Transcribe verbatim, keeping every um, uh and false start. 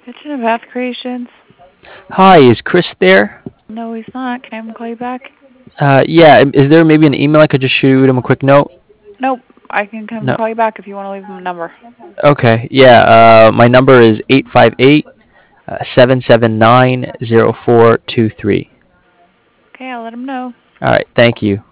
Kitchen of Bath Creations. Hi, is Chris there? No, he's not. Can I have him call you back? Uh, yeah, is there maybe an email I could just shoot him a quick note? Nope. I can have him No. call you back if you want to leave him a number. Okay, yeah, uh, my number is eight five eight, seven seven nine, zero four two three. Okay, I'll let him know. All right, thank you.